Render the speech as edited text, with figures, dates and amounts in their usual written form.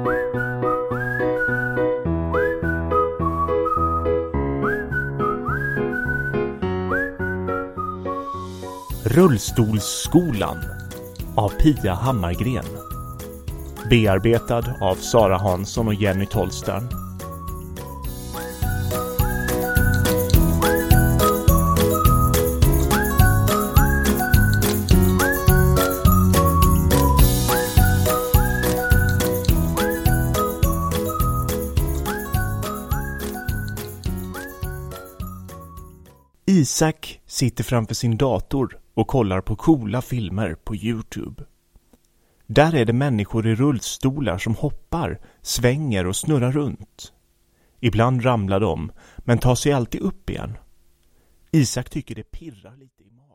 Rullstolsskolan av Pia Hammargren. Bearbetad av Sara Hansson och Jenny Tolstern. Isak sitter framför sin dator och kollar på coola filmer på YouTube. Där är det människor i rullstolar som hoppar, svänger och snurrar runt. Ibland ramlar de, men tar sig alltid upp igen. Isak tycker det pirrar lite i magen.